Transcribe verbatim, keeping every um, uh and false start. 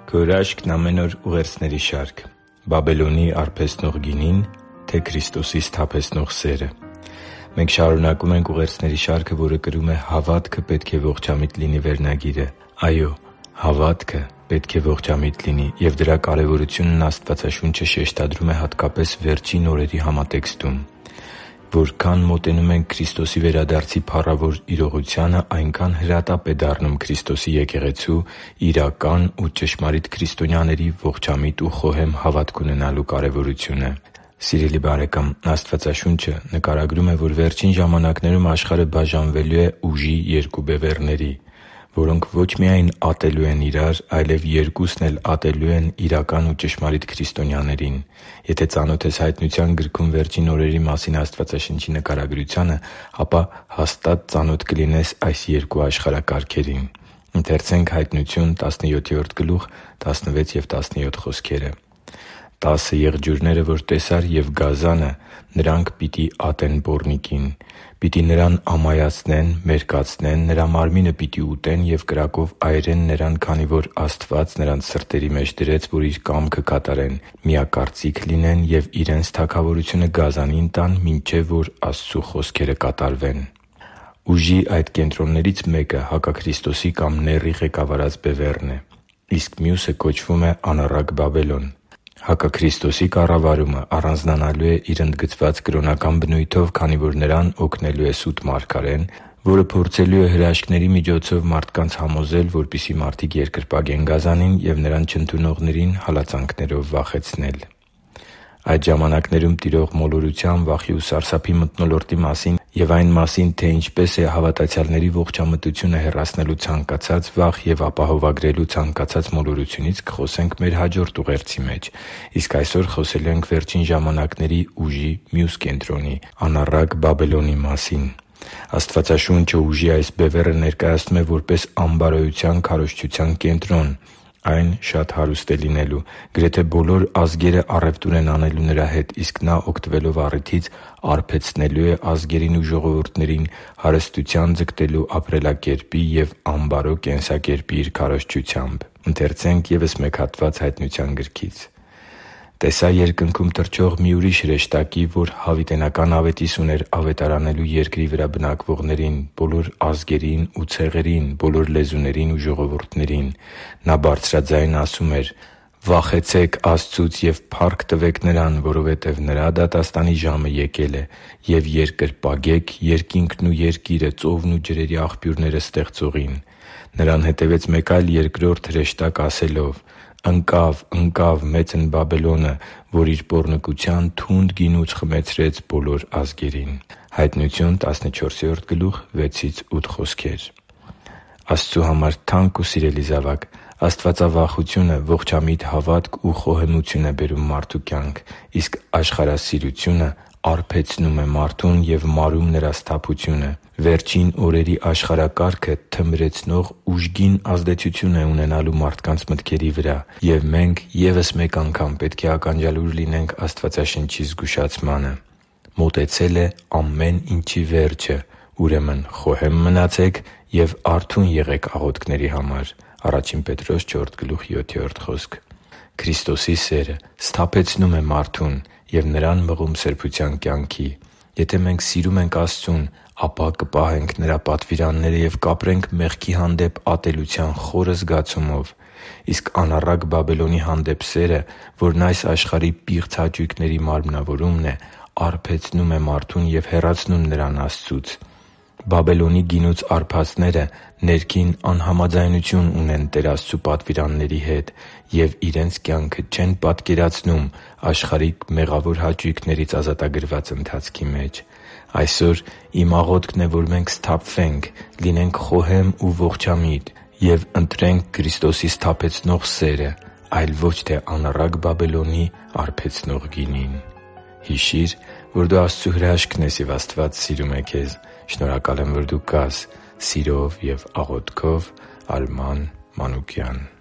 Քո հրաշքն ամեն օր ուղերձների շարք։ Բաբելոնի արբեցնող գինին, թե Քրիստոսի սթափեցնող սերը։ Մենք շարունակում ենք ուղերձների շարքը, որը կրում է «Հավատքը պետք է ողջամիտ լինի» վերնագիրը։ Այո՛, հավատքը պետք է ողջամիտ լինի, և դրա կարևորությունն Աստվածաշունչը շեշտադրում է հատկապես վերջին օրերի համատեքստում։ Որքան մոտենում ենք Քրիստոսի վերադարձի փառավոր իրողությանը, այնքան հրատապ է դառնում Քրիստոսի եկեղեցու իրական ու ճշմարիտ քրիստոնյաների ողջամիտ ու խոհեմ հավատք ունենալու կարևորությունը։ Սիրելի՛ բարեկամ, Աստվածաշունչը նկարագրում է, որ վերջին ժամանակներում աշխարհը բաժանվելու է ուժի երկու բևեռների, որոնք ոչ միայն ատելու են իրար, այլև երկուսն էլ ատելու են իրական ու ճշմարիտ քրիստոնյաներին։ Եթե ծանոթ ես Հայտնության գրքում վերջին օրերի մասին Աստվածաշնչի նկարագրությանը, ապա հաստատ ծանոթ կլինես այս երկու աշխարհակարգերին։ «Տասը եղջյուրները, որ տեսար, և գազանը, նրանք պիտի ատեն պոռնիկին. պիտի նրան ամայացնեն, մերկացնեն, նրա մարմինը պիտի ուտեն և կրակով այրեն նրան, քանի որ Աստված նրանց սրտերի մեջ դրեց, որ Իր կամքը կատարեն, միակարծիք լինեն և իրենց թագավորությունը գազանին տան, մինչև որ Աստծու խոսքերը կատարվեն» (Հայտնություն տասնյոթ կլուբ տասնվեց և տասնյոթ խոսքերը)։ Ուժի այդ կենտրոններից մեկը հակաքրիստոսի կամ նեռի ղեկավարած բևեռն է, իսկ մյուսը կոչվում է անառակ Բաբելոն։ Հակաքրիստոսի կառավարումը առանձնանալու է իր ընդգծված կրոնական բնույթով, քանի որ նրան օգնելու է սուտ մարգարեն, որը փորձելու է հրաշքների միջոցով մարդկանց համոզել, որպեսզի մարդիկ երկրպագեն գազանին և նրան չընդունողներին հալածանքներով վախեցնել։ Այդ ժամանակներում տիրող մոլորության, վախի ու սարսափի մթնոլորտի մասին և այն մասին, թե ինչպես է հավատացյալների ողջամտությունը հեռացնելու ցանկացած վախ և ապահովագրելու ցանկացած մոլորությունից, կխոսենք մեր հաջորդ ուղերձի մեջ։ Իսկ այսօր խոսելու ենք վերջին ժամանակների ուժի մյուս կենտրոնի՝ անառակ Բաբելոնի մասին։ Աստվածաշունչը ուժի այս բևեռը ներկայացնում է որպես ամբարոյության քարոզչության կենտրոն։ Այն շատ հարուստ է լինելու։ Գրեթե բոլոր ազգերը առևտուր են անելու նրա հետ, իսկ նա, օգտվելով առիթից, արբեցնելու է ազգերին ու ժողովուրդներին հարստության ձգտելու ապրելակերպի և ամբարո կենսակերպի իր քարոզչությամբ։ «Տեսա երկնքում թռչող մի ուրիշ հրեշտակի, որ հավիտենական ավետիս ուներ ավետարանելու երկրի վրա բնակվողներին, բոլոր ազգերին ու ցեղերին, բոլոր լեզուներին ու ժողովուրդներին։ Նա բարձրաձայն ասում էր. «Վախեցե՛ք Աստծուց և փառք տվեք Նրան, որովհետև Նրա դատաստանի ժամը եկել է, և երկրպագե՛ք երկինքն ու երկիրը, ծովն ու ջրերի աղբյուրները ստեղծողին»։ Նրան հետևեց մեկ այլ երկրորդ հրեշտակ՝ ասելով. «Ընկավ, ընկավ Մեծն Բաբելոնը, որ իր պոռնկության թունդ գինուց խմեցրեց բոլոր ազգերին» (Հայտնություն տասնչորսերորդ գլուխ վեցից ութ խոսքեր)։ Աստծու համար թանկ ու սիրելի՛ զավակ, աստվածավախությունը ողջամիտ հավատք ու խոհեմություն է բերում մարդու կյանք, իսկ աշխարհասիրությունը արբեցնում է մարդուն և մարում նրա սթափությունը։ Վերջին օրերի աշխարհակարգը թմրեցնող ուժգին ազդեցություն է ունենալու մարդկանց մտքերի վրա, և մենք ևս մեկ անգամ պետք է ականջալուր լինենք Աստվածաշնչի զգուշացմանը։ Մոտեցել է ամեն ինչի վերջը, ուրեմն խոհե՛մ մնացեք և արթո՛ւն եղեք աղոթքների համար։ Ա Պետրոս չորրորդ գլուխ յոթերորդ խոսք։ Քրիստոսի սերը սթափեցնում է մարդուն և նրան մղում սրբության կյանքի։ Եթե մենք սիրում ենք Աստծուն, ապա կպահենք Նրա պատվիրանները և կապրենք մեղքի հանդեպ ատելության խորը զգացումով։ Իսկ անառակ Բաբելոնի հանդեպ սերը, որն այս աշխարհի պիղծ հաճույքների մարմնավորումն է, արբեցնում է մարդուն և հեռացնում նրան Աստծուց։ Բաբելոնի գինուց արբածները ներքին անհամաձայնություն ունեն Տեր Աստծու պատվիրանների հետ և իրենց կյանքը չեն պատկերացնում աշխարհիկ մեղավոր հաճույքներից ազատագրված ընթացքի մեջ։ Այսօր իմ աղոթքն է, որ մենք սթափվենք, լինենք խոհեմ ու ողջամիտ և ընտրենք Քրիստոսի սթափեցնող սերը, այլ ոչ թե անառակ Բաբելոնի արբեցնող գինին։ Հիշի՛ր, որ դու Աստծո հրաշքն ես, և Աստված սիրում է քեզ։ Շնորհակալ եմ, որ դու կա՛ս։ Սիրով և աղոթքով, Արման Մանուկյան։